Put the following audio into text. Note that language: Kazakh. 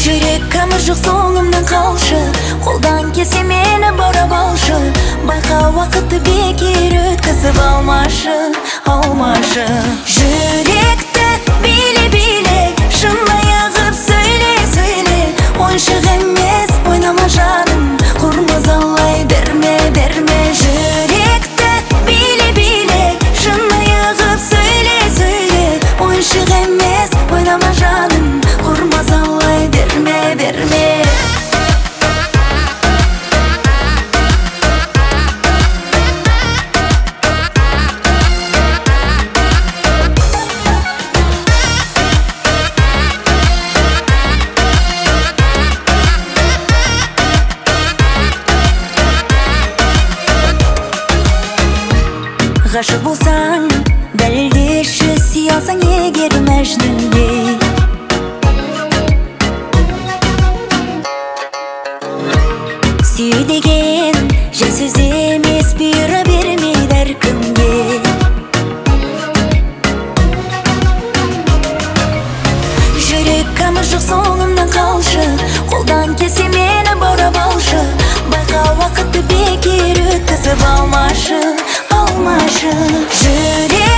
Жүрек камыр жоқ соңымнан қалшы, қолдан келсе мені баурап алшы. Байқа уақытты бекер өткізіп алмашы. Жүректі биле, шынайы қып сөйле. Ойыншық емес, ойнама жаным, құрмызалай берме. Жүректі биле, шынайы қып сөйле. Ойыншық емес, ойнама жаным, құрмызалай берме. Ғашық болсаң, дәлелдеші, сүй алсаң егер мәжнүндей. Сүй деген жай сөз емес, бұйыра бермейді әркімге. Жүрек камыр жоқ соңымнан қалшы, қолдан келсе мені баурап алшы. Байқа уақытты бекер өткізіп алмашы. Жүрек